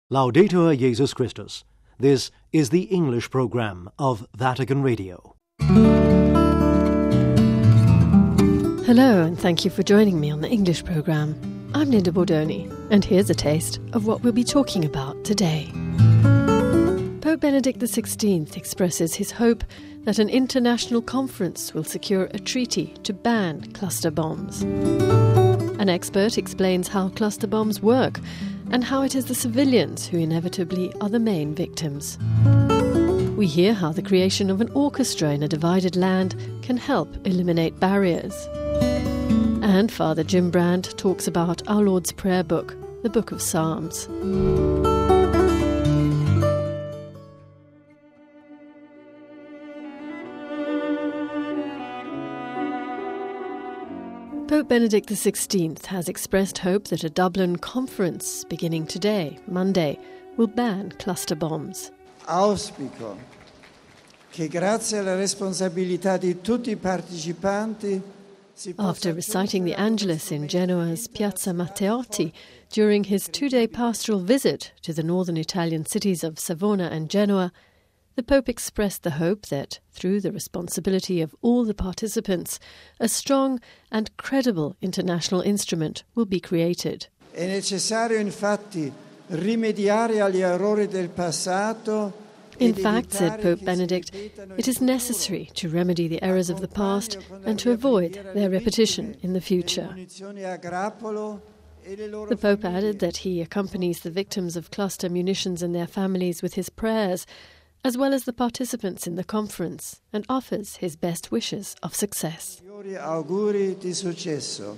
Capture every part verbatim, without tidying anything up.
Laudetur Jesus Christus. This is the English program of Vatican Radio. Hello, and thank you for joining me on the English program. I'm Linda Bordoni, and here's a taste of what we'll be talking about today. Pope Benedict the sixteenth expresses his hope that an international conference will secure a treaty to ban cluster bombs. An expert explains how cluster bombs work and how it is the civilians who inevitably are the main victims. We hear how the creation of an orchestra in a divided land can help eliminate barriers. And Father Jim Brand talks about Our Lord's Prayer Book, the Book of Psalms. Pope Benedict the sixteenth has expressed hope that a Dublin conference beginning today, Monday, will ban cluster bombs. Auspico che grazie alla responsabilità di tutti I partecipanti. After reciting the Angelus in Genoa's Piazza Matteotti during his two-day pastoral visit to the northern Italian cities of Savona and Genoa, the Pope expressed the hope that, through the responsibility of all the participants, a strong and credible international instrument will be created. È necessario infatti rimediare agli errori del passato. In fact, said Pope Benedict, it is necessary to remedy the errors of the past and to avoid their repetition in the future. The Pope added that he accompanies the victims of cluster munitions and their families with his prayers, as well as the participants in the conference, and offers his best wishes of success. Auguri di successo.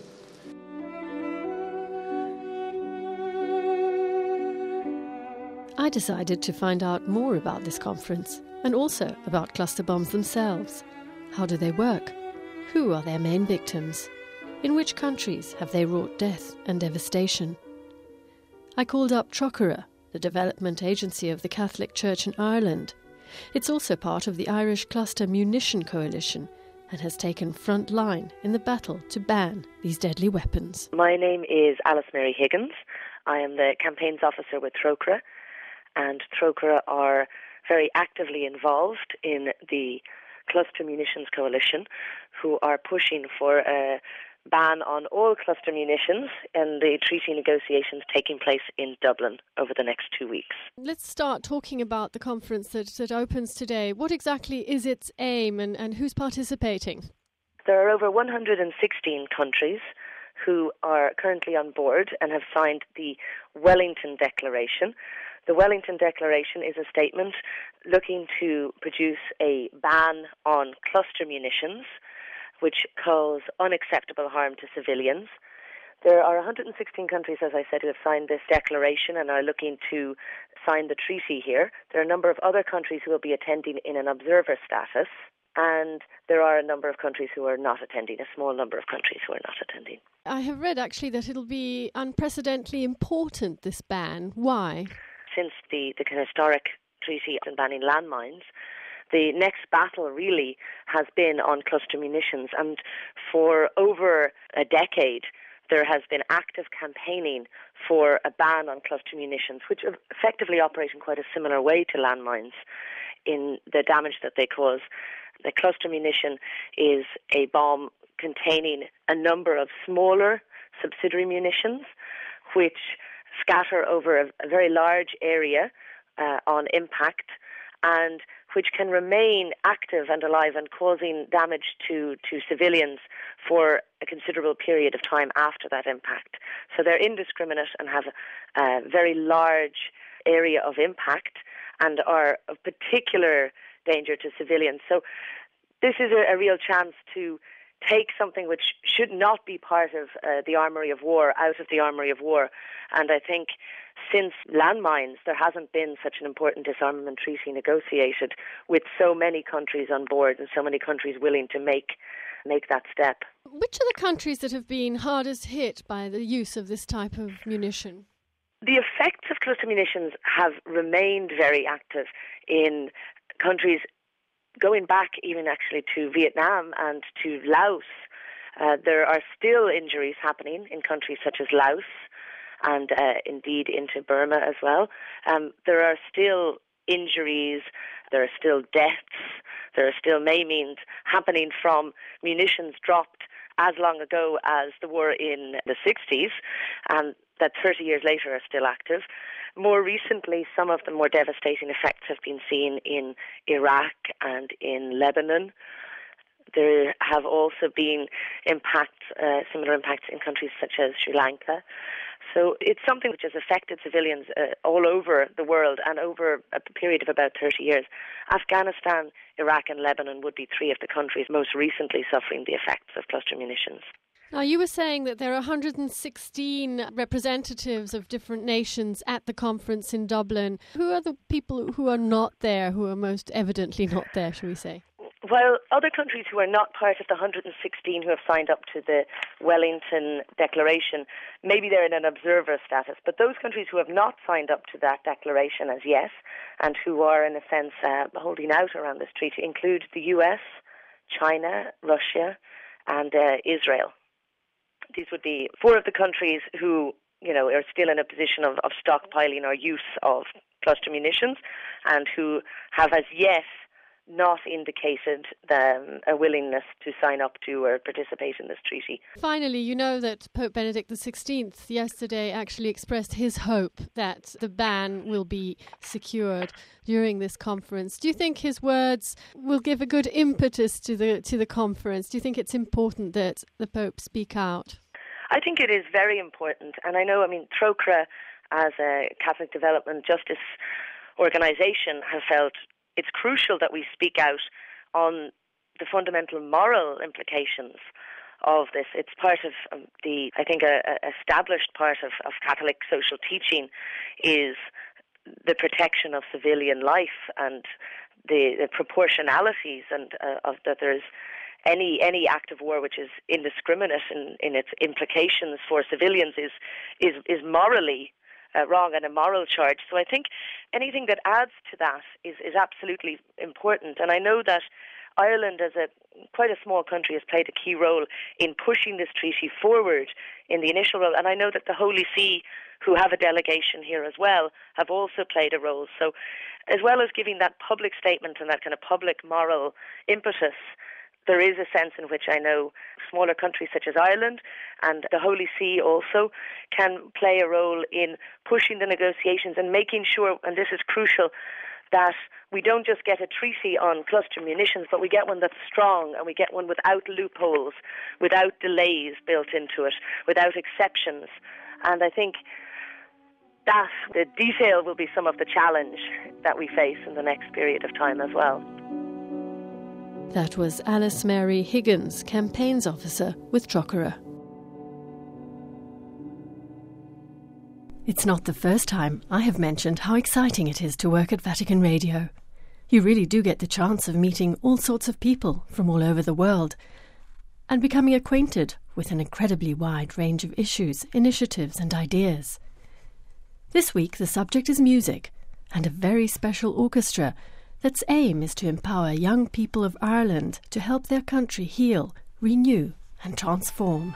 I decided to find out more about this conference and also about cluster bombs themselves. How do they work? Who are their main victims? In which countries have they wrought death and devastation? I called up Trócaire, the development agency of the Catholic Church in Ireland. It's also part of the Irish Cluster Munition Coalition and has taken front line in the battle to ban these deadly weapons. My name is Alice Mary Higgins. I am the campaigns officer with Trócaire, and Trócaire are very actively involved in the Cluster Munitions Coalition, who are pushing for a ban on all cluster munitions and the treaty negotiations taking place in Dublin over the next two weeks. Let's start talking about the conference that, that opens today. What exactly is its aim and, and who's participating? There are over one hundred sixteen countries who are currently on board and have signed the Wellington Declaration. The Wellington Declaration is a statement looking to produce a ban on cluster munitions, which cause unacceptable harm to civilians. There are one hundred sixteen countries, as I said, who have signed this declaration and are looking to sign the treaty here. There are a number of other countries who will be attending in an observer status, and there are a number of countries who are not attending, a small number of countries who are not attending. I have read, actually, that it'll be unprecedentedly important, this ban. Why? Since the, the historic treaty on banning landmines, the next battle really has been on cluster munitions, and for over a decade there has been active campaigning for a ban on cluster munitions, which effectively operate in quite a similar way to landmines in the damage that they cause. The cluster munition is a bomb containing a number of smaller subsidiary munitions which scatter over a, a very large area uh, on impact, and which can remain active and alive and causing damage to, to civilians for a considerable period of time after that impact. So they're indiscriminate and have a, a very large area of impact and are of particular danger to civilians. So this is a, a real chance to take something which should not be part of uh, the armoury of war out of the armoury of war. And I think since landmines, there hasn't been such an important disarmament treaty negotiated with so many countries on board and so many countries willing to make make that step. Which are the countries that have been hardest hit by the use of this type of munition? The effects of cluster munitions have remained very active in countries going back even actually to Vietnam and to Laos. Uh, there are still injuries happening in countries such as Laos, and uh, indeed into Burma as well. Um, there are still injuries, there are still deaths, there are still maimings happening from munitions dropped as long ago as the war in the sixties, and that thirty years later are still active. More recently, some of the more devastating effects have been seen in Iraq and in Lebanon. There have also been impacts, uh, similar impacts in countries such as Sri Lanka. So it's something which has affected civilians uh, all over the world and over a period of about thirty years. Afghanistan, Iraq and Lebanon would be three of the countries most recently suffering the effects of cluster munitions. Now, you were saying that there are one hundred sixteen representatives of different nations at the conference in Dublin. Who are the people who are not there, who are most evidently not there, shall we say? Well, other countries who are not part of the one hundred sixteen who have signed up to the Wellington Declaration, maybe they're in an observer status, but those countries who have not signed up to that declaration as yet, and who are in a sense uh, holding out around this treaty, include the U S, China, Russia, and uh, Israel. These would be four of the countries who, you know, are still in a position of, of stockpiling or use of cluster munitions, and who have as yet not indicated the, um, a willingness to sign up to or participate in this treaty. Finally, you know that Pope Benedict the sixteenth yesterday actually expressed his hope that the ban will be secured during this conference. Do you think his words will give a good impetus to the to the conference? Do you think it's important that the Pope speak out? I think it is very important. And I know, I mean, Trócaire, as a Catholic Development Justice organisation, has felt it's crucial that we speak out on the fundamental moral implications of this. It's part of um, the, I think, a, a established part of, of Catholic social teaching is the protection of civilian life and the, the proportionalities and uh, of that there's any any act of war which is indiscriminate in, in its implications for civilians is is is morally Uh, wrong and a moral charge. So I think anything that adds to that is, is absolutely important. And I know that Ireland, as a quite a small country, has played a key role in pushing this treaty forward in the initial role. And I know that the Holy See, who have a delegation here as well, have also played a role. So as well as giving that public statement and that kind of public moral impetus, there is a sense in which I know smaller countries such as Ireland and the Holy See also can play a role in pushing the negotiations and making sure, and this is crucial, that we don't just get a treaty on cluster munitions, but we get one that's strong and we get one without loopholes, without delays built into it, without exceptions. And I think that the detail will be some of the challenge that we face in the next period of time as well. That was Alice Mary Higgins, Campaigns Officer with Trócaire. It's not the first time I have mentioned how exciting it is to work at Vatican Radio. You really do get the chance of meeting all sorts of people from all over the world and becoming acquainted with an incredibly wide range of issues, initiatives and ideas. This week the subject is music and a very special orchestra that's aim is to empower young people of Ireland to help their country heal, renew and transform.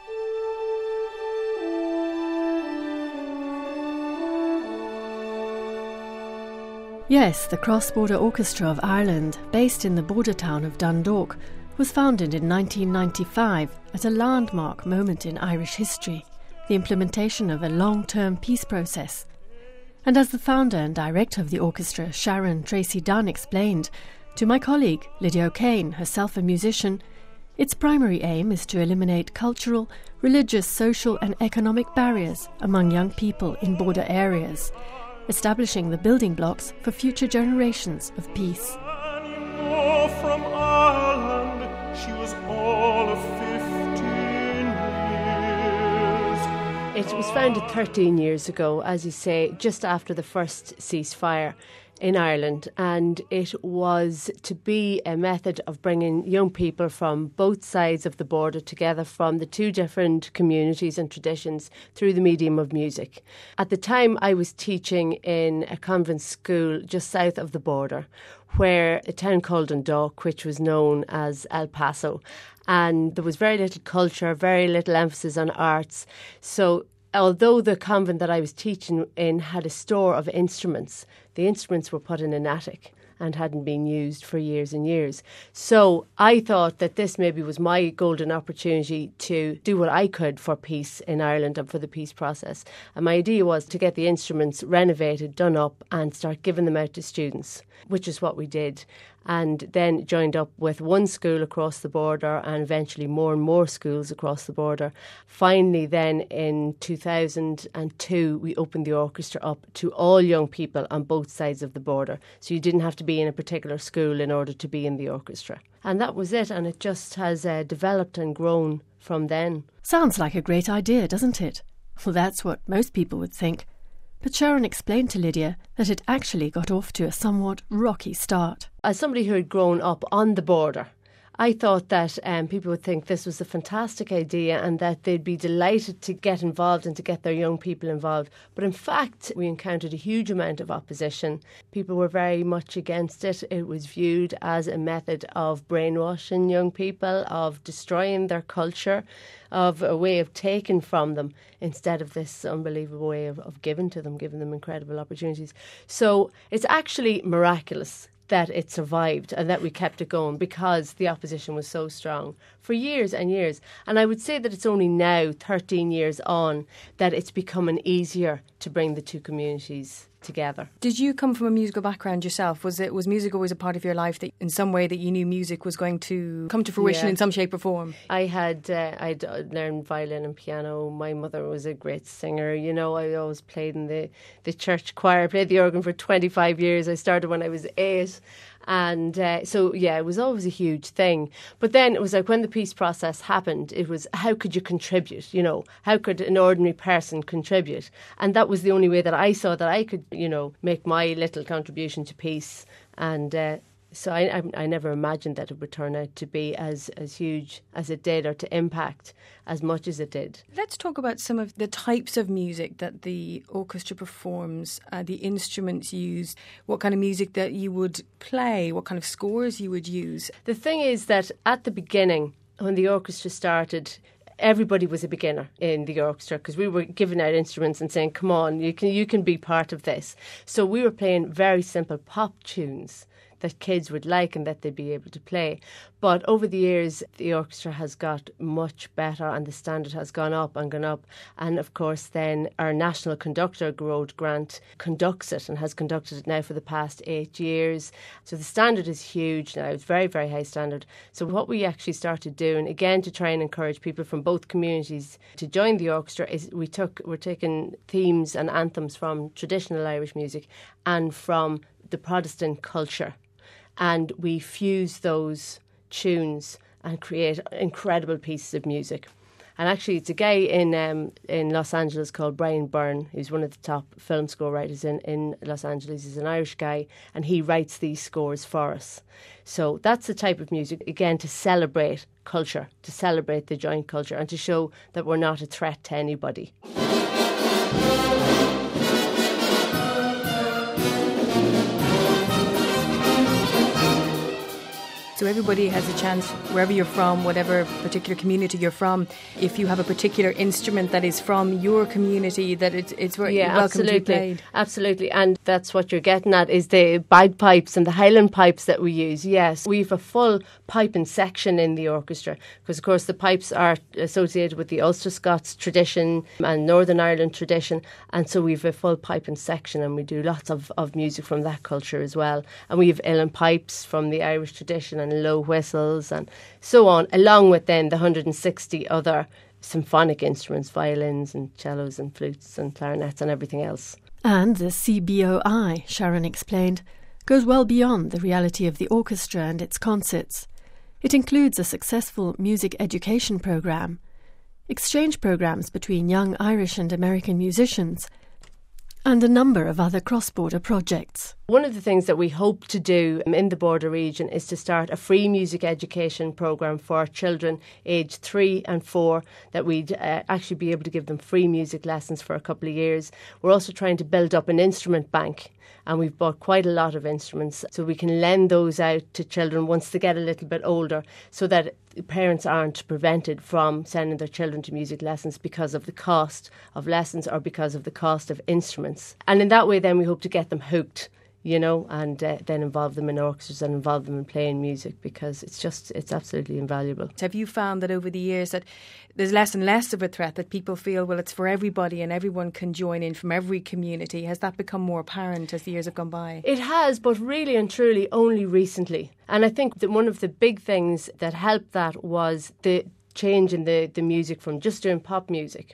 Yes, the Cross-Border Orchestra of Ireland, based in the border town of Dundalk, was founded in nineteen ninety-five as a landmark moment in Irish history, the implementation of a long-term peace process. And as the founder and director of the orchestra, Sharon Tracy Dunn, explained to my colleague Lydia O'Kane, herself a musician, its primary aim is to eliminate cultural, religious, social and economic barriers among young people in border areas, establishing the building blocks for future generations of peace. From Ireland, she was all of fifteen years. It was founded thirteen years ago, as you say, just after the first ceasefire in Ireland, and it was to be a method of bringing young people from both sides of the border together from the two different communities and traditions through the medium of music. At the time, I was teaching in a convent school just south of the border, where a town called Dundalk, which was known as El Paso, and there was very little culture, very little emphasis on arts. So although the convent that I was teaching in had a store of instruments, the instruments were put in an attic and hadn't been used for years and years. So I thought that this maybe was my golden opportunity to do what I could for peace in Ireland and for the peace process. And my idea was to get the instruments renovated, done up, and start giving them out to students, which is what we did. And then joined up with one school across the border and eventually more and more schools across the border. Finally then in two thousand two we opened the orchestra up to all young people on both sides of the border. So you didn't have to be in a particular school in order to be in the orchestra. And that was it, and it just has uh, developed and grown from then. Sounds like a great idea, doesn't it? Well, that's what most people would think. But Sharon explained to Lydia that it actually got off to a somewhat rocky start. As somebody who had grown up on the border, I thought that um, people would think this was a fantastic idea and that they'd be delighted to get involved and to get their young people involved. But in fact, we encountered a huge amount of opposition. People were very much against it. It was viewed as a method of brainwashing young people, of destroying their culture, of a way of taking from them instead of this unbelievable way of, of giving to them, giving them incredible opportunities. So it's actually miraculous that it survived and that we kept it going because the opposition was so strong for years and years. And I would say that it's only now, thirteen years on, that it's becoming easier to bring the two communities together. Did you come from a musical background yourself? Was it was music always a part of your life that in some way that you knew music was going to come to fruition Yeah. in some shape or form? I had uh, I'd learned violin and piano. My mother was a great singer. You know, I always played in the, the church choir. I played the organ for twenty-five years. I started when I was eight. And uh, so, yeah, it was always a huge thing. But then it was like when the peace process happened, it was how could you contribute? You know, how could an ordinary person contribute? And that was the only way that I saw that I could, you know, make my little contribution to peace. And uh, so I, I, I never imagined that it would turn out to be as, as huge as it did or to impact as much as it did. Let's talk about some of the types of music that the orchestra performs, uh, the instruments used, what kind of music that you would play, what kind of scores you would use. The thing is that at the beginning, when the orchestra started, everybody was a beginner in the orchestra because we were giving out instruments and saying, come on, you can you can be part of this. So we were playing very simple pop tunes that kids would like and that they'd be able to play. But over the years, the orchestra has got much better and the standard has gone up and gone up. And of course, then our national conductor, Gerard Grant, conducts it and has conducted it now for the past eight years. So the standard is huge now. It's very, very high standard. So what we actually started doing, again, to try and encourage people from both communities to join the orchestra, is we took, we're taking themes and anthems from traditional Irish music and from the Protestant culture. And we fuse those tunes and create incredible pieces of music. And actually, it's a guy in um, in Los Angeles called Brian Byrne, who's one of the top film score writers in, in Los Angeles. He's an Irish guy, and he writes these scores for us. So that's the type of music, again, to celebrate culture, to celebrate the joint culture, and to show that we're not a threat to anybody. So everybody has a chance, wherever you're from, whatever particular community you're from, if you have a particular instrument that is from your community, that it's, it's very yeah, welcome absolutely. to be played. Absolutely. And that's what you're getting at, is the bagpipes and the Highland pipes that we use. Yes, we've a full piping section in the orchestra because, of course, the pipes are associated with the Ulster Scots tradition and Northern Ireland tradition. And so we've a full piping section and we do lots of, of music from that culture as well. And we have uilleann pipes from the Irish tradition and low whistles and so on, along with then the one hundred sixty other symphonic instruments, violins and cellos and flutes and clarinets and everything else. And the C B O I, Sharon explained, goes well beyond the reality of the orchestra and its concerts. It includes a successful music education programme, exchange programmes between young Irish and American musicians, and a number of other cross-border projects. One of the things that we hope to do in the border region is to start a free music education programme for children aged three and four, that we'd uh, actually be able to give them free music lessons for a couple of years. We're also trying to build up an instrument bank, and we've bought quite a lot of instruments so we can lend those out to children once they get a little bit older, so that parents aren't prevented from sending their children to music lessons because of the cost of lessons or because of the cost of instruments. And in that way, then we hope to get them hooked, you know, and uh, then involve them in orchestras and involve them in playing music, because it's just, it's absolutely invaluable. Have you found that over the years that there's less and less of a threat, that people feel, well, it's for everybody and everyone can join in from every community? Has that become more apparent as the years have gone by? It has, but really and truly only recently. And I think that one of the big things that helped that was the change in the, the music from just doing pop music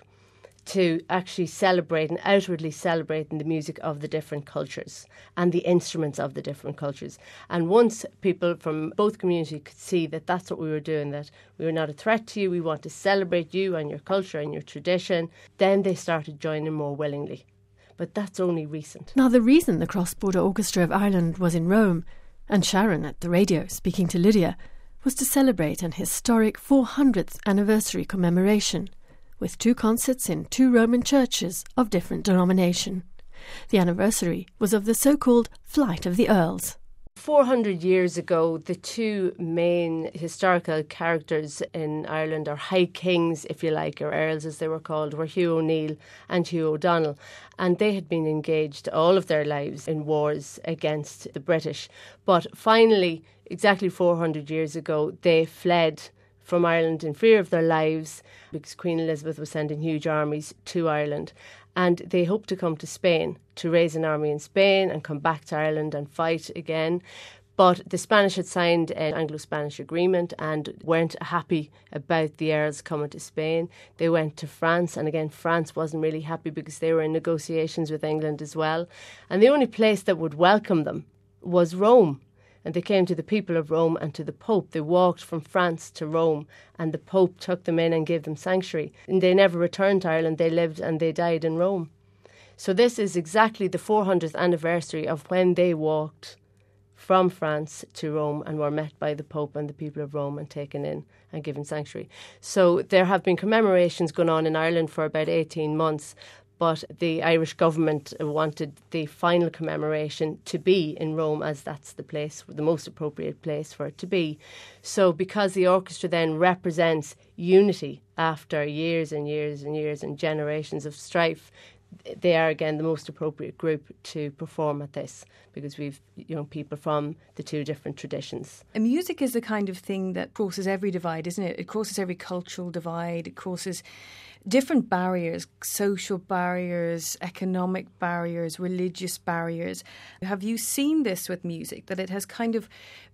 to actually celebrating, outwardly celebrating the music of the different cultures and the instruments of the different cultures. And once people from both communities could see that that's what we were doing, that we were not a threat to you, we want to celebrate you and your culture and your tradition, then they started joining more willingly. But that's only recent. Now, the reason the Cross-Border Orchestra of Ireland was in Rome, and Sharon at the radio speaking to Lydia, was to celebrate an historic four hundredth anniversary commemoration, with two concerts in two Roman churches of different denomination. The anniversary was of the so-called Flight of the Earls. four hundred years ago, the two main historical characters in Ireland, or High Kings, if you like, or Earls as they were called, were Hugh O'Neill and Hugh O'Donnell. And they had been engaged all of their lives in wars against the British. But finally, exactly four hundred years ago, they fled from Ireland in fear of their lives, because Queen Elizabeth was sending huge armies to Ireland. And they hoped to come to Spain, to raise an army in Spain and come back to Ireland and fight again. But the Spanish had signed an Anglo-Spanish agreement and weren't happy about the Earls coming to Spain. They went to France, and again, France wasn't really happy because they were in negotiations with England as well. And the only place that would welcome them was Rome. And they came to the people of Rome and to the Pope. They walked from France to Rome, and the Pope took them in and gave them sanctuary. And they never returned to Ireland. They lived and they died in Rome. So this is exactly the four hundredth anniversary of when they walked from France to Rome and were met by the Pope and the people of Rome and taken in and given sanctuary. So there have been commemorations going on in Ireland for about eighteen months. But the Irish government wanted the final commemoration to be in Rome, as that's the place, the most appropriate place for it to be. So because the orchestra then represents unity after years and years and years and generations of strife, they are again the most appropriate group to perform at this, because we've young people from the two different traditions. And music is the kind of thing that crosses every divide, isn't it? It crosses every cultural divide. It crosses different barriers, social barriers, economic barriers, religious barriers. Have you seen this with music, that it has kind of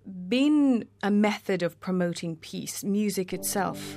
been a method of promoting peace, music itself?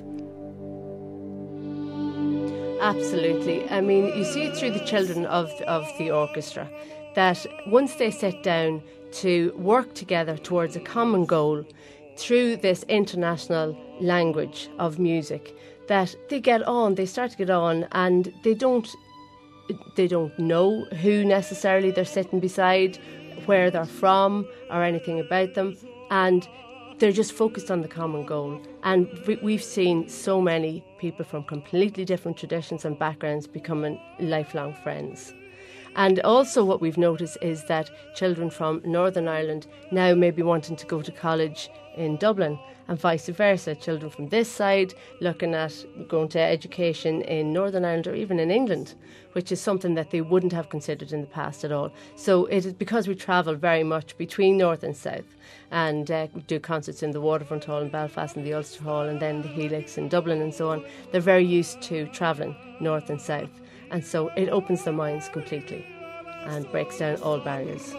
Absolutely. I mean, you see it through the children of of the orchestra, that once they sit down to work together towards a common goal through this international language of music, that they get on, they start to get on, and they don't they don't know who necessarily they're sitting beside, where they're from, or anything about them, and they're just focused on the common goal. And we've seen so many people from completely different traditions and backgrounds becoming lifelong friends. And also what we've noticed is that children from Northern Ireland now may be wanting to go to college in Dublin, and vice versa. Children from this side looking at going to education in Northern Ireland or even in England, which is something that they wouldn't have considered in the past at all. So it is because we travel very much between North and South, and uh, do concerts in the Waterfront Hall in Belfast and the Ulster Hall and then the Helix in Dublin and so on. They're very used to travelling North and South, and so it opens their minds completely and breaks down all barriers.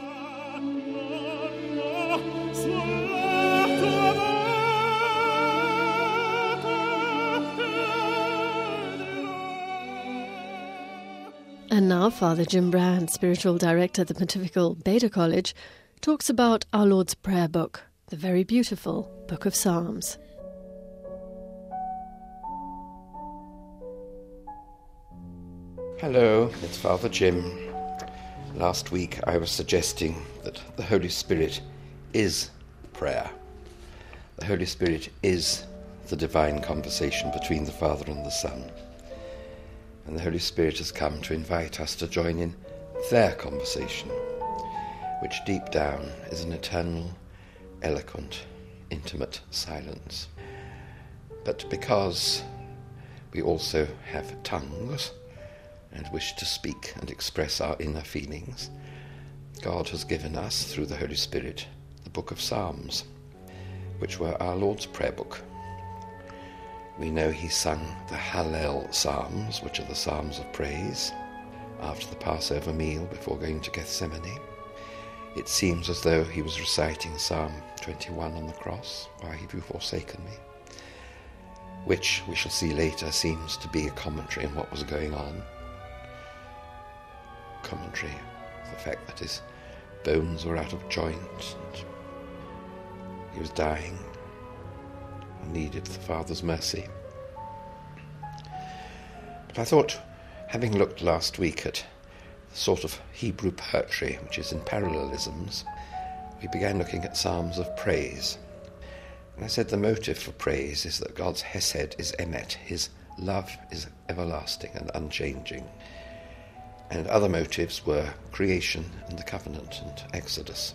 And now Father Jim Brand, Spiritual Director at the Pontifical Beta College, talks about Our Lord's Prayer Book, the very beautiful Book of Psalms. Hello, it's Father Jim. Last week I was suggesting that the Holy Spirit is prayer. The Holy Spirit is the divine conversation between the Father and the Son. And the Holy Spirit has come to invite us to join in their conversation, which deep down is an eternal, eloquent, intimate silence. But because we also have tongues and wish to speak and express our inner feelings, God has given us, through the Holy Spirit, the book of Psalms, which were our Lord's prayer book. We know he sung the Hallel Psalms, which are the Psalms of praise, after the Passover meal before going to Gethsemane. It seems as though he was reciting Psalm twenty-one on the cross, "Why have you forsaken me?" which, we shall see later, seems to be a commentary on what was going on. Commentary on the fact that his bones were out of joint and he was dying and needed the Father's mercy. But I thought, having looked last week at the sort of Hebrew poetry which is in parallelisms, we began looking at psalms of praise. And I said the motive for praise is that God's hesed is emet, his love is everlasting and unchanging. And other motives were creation and the covenant and Exodus.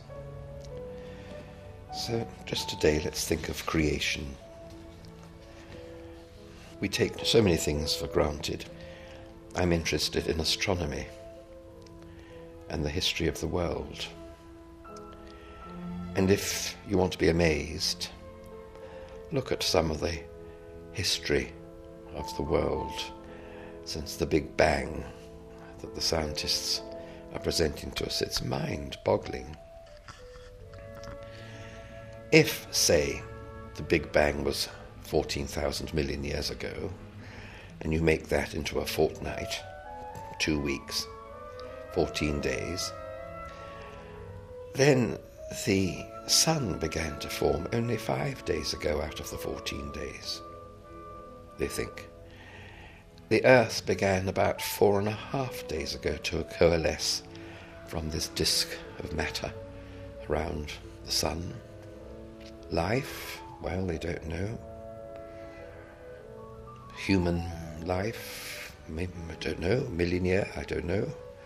So just today let's think of creation. We take so many things for granted. I'm interested in astronomy and the history of the world. And if you want to be amazed, look at some of the history of the world since the Big Bang that the scientists are presenting to us. It's mind-boggling. If, say, the Big Bang was fourteen thousand million years ago, and you make that into a fortnight, two weeks, fourteen days, then the sun began to form only five days ago out of the fourteen days, they think. The earth began about four and a half days ago to coalesce from this disk of matter around the sun. Life, well, they don't know. Human life, maybe, I don't know, million year, I don't know.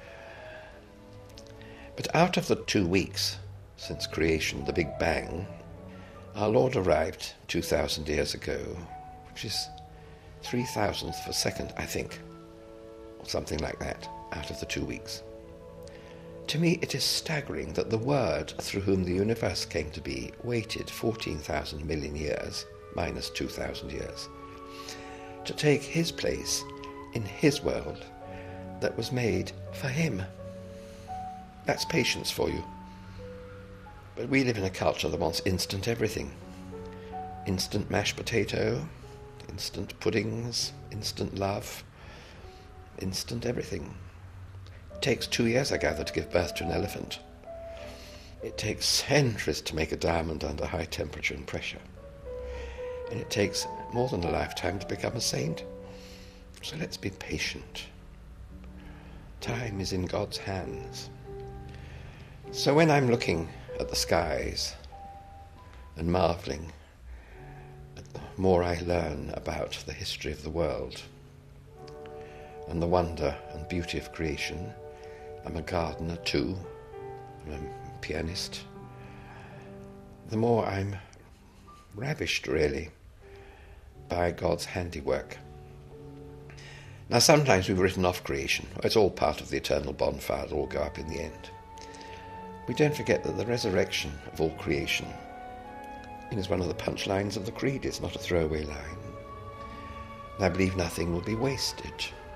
But out of the two weeks since creation, the Big Bang, our Lord arrived two thousand years ago, which is three thousandth of a second, I think, or something like that, out of the two weeks. To me, it is staggering that the Word through whom the universe came to be waited fourteen thousand million years, minus two thousand years, to take his place in his world that was made for him. That's patience for you. But we live in a culture that wants instant everything. Instant mashed potato, instant puddings, instant love, instant everything. It takes two years, I gather, to give birth to an elephant. It takes centuries to make a diamond under high temperature and pressure. And it takes more than a lifetime to become a saint. So let's be patient. Time is in God's hands. So when I'm looking at the skies and marvelling at the more I learn about the history of the world and the wonder and beauty of creation, I'm a gardener too, I'm a pianist, the more I'm ravished really by God's handiwork. Now sometimes we've written off creation. It's all part of the eternal bonfire, it'll all go up in the end. We don't forget that the resurrection of all creation is one of the punchlines of the Creed. It's not a throwaway line. And I believe nothing will be wasted.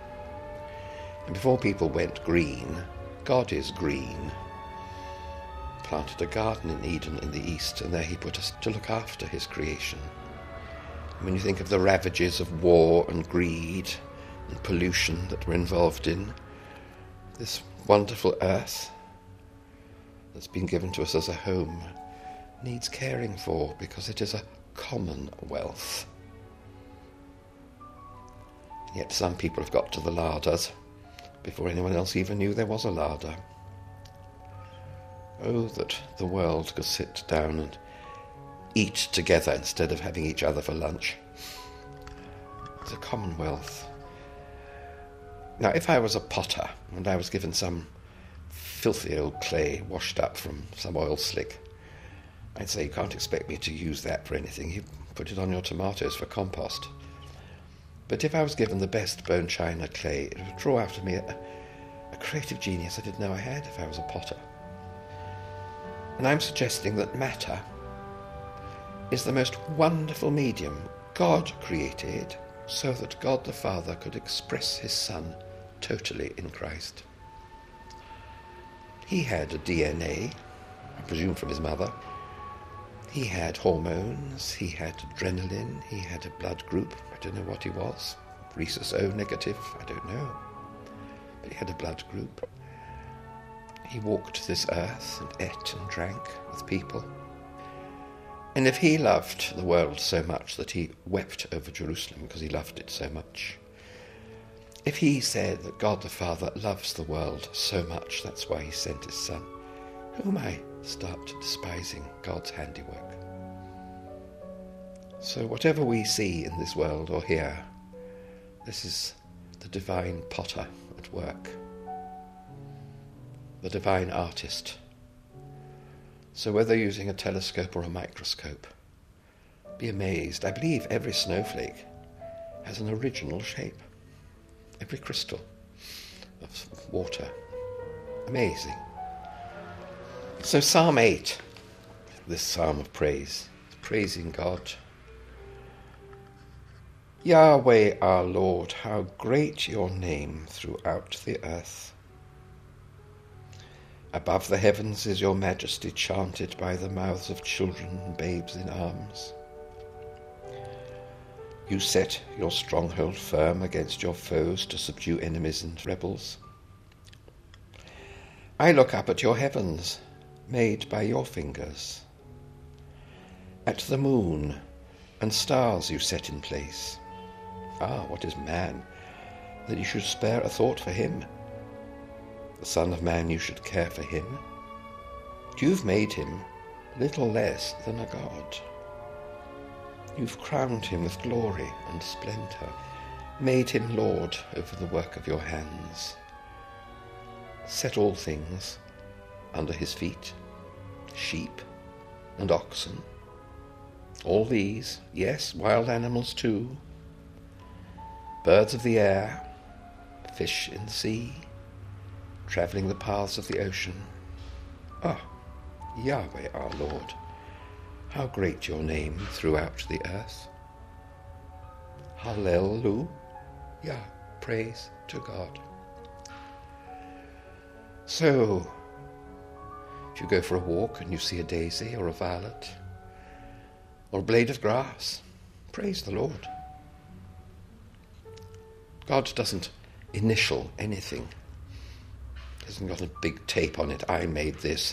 And before people went green, God is green. Planted a garden in Eden in the east, and there he put us to look after his creation. And when you think of the ravages of war and greed and pollution that we're involved in, this wonderful earth that's been given to us as a home needs caring for because it is a commonwealth. And yet some people have got to the larders before anyone else even knew there was a larder. Oh, that the world could sit down and eat together instead of having each other for lunch. It's a commonwealth. Now, if I was a potter and I was given some filthy old clay washed up from some oil slick, I'd say, you can't expect me to use that for anything. You put it on your tomatoes for compost. But if I was given the best bone china clay, it would draw out of me a, a creative genius I didn't know I had if I was a potter. And I'm suggesting that matter is the most wonderful medium God created so that God the Father could express his Son totally in Christ. He had a D N A, I presume from his mother. He had hormones, he had adrenaline, he had a blood group, I don't know what he was, rhesus O negative, I don't know. But he had a blood group. He walked this earth and ate and drank with people. And if he loved the world so much that he wept over Jerusalem because he loved it so much, if he said that God the Father loves the world so much, that's why he sent his Son, who am I to start despising God's handiwork? So whatever we see in this world or hear, this is the divine potter at work, the divine artist. So whether using a telescope or a microscope, be amazed. I believe every snowflake has an original shape. Every crystal of water. Amazing. So Psalm eight, this psalm of praise, praising God. Yahweh our Lord, how great your name throughout the earth. Above the heavens is your majesty chanted by the mouths of children and babes in arms. You set your stronghold firm against your foes to subdue enemies and rebels. I look up at your heavens, made by your fingers, at the moon and stars you set in place. Ah, what is man, that you should spare a thought for him? The Son of Man, you should care for him. You've made him little less than a god. You've crowned him with glory and splendour, made him Lord over the work of your hands, set all things under his feet, sheep and oxen, all these, yes, wild animals too, birds of the air, fish in the sea, travelling the paths of the ocean. Ah, Yahweh our Lord, how great your name throughout the earth. Hallelujah, praise to God. So, if you go for a walk and you see a daisy or a violet or a blade of grass, praise the Lord. God doesn't initial anything. He hasn't got a big tape on it, I made this.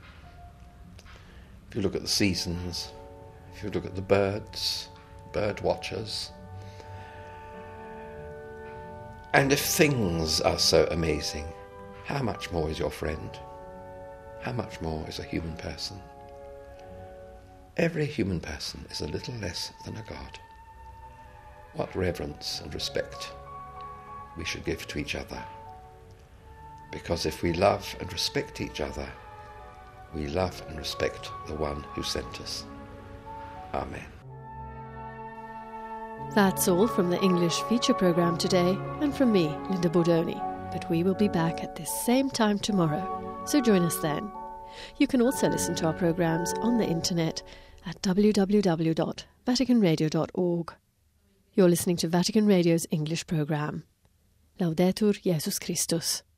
If you look at the seasons, if you look at the birds, bird watchers, and if things are so amazing, how much more is your friend? How much more is a human person? Every human person is a little less than a god. What reverence and respect we should give to each other. Because if we love and respect each other, we love and respect the one who sent us. Amen. That's all from the English feature programme today, and from me, Linda Bordoni. But we will be back at this same time tomorrow, so join us then. You can also listen to our programmes on the internet at w w w dot vatican radio dot org. You're listening to Vatican Radio's English programme. Laudetur Jesus Christus.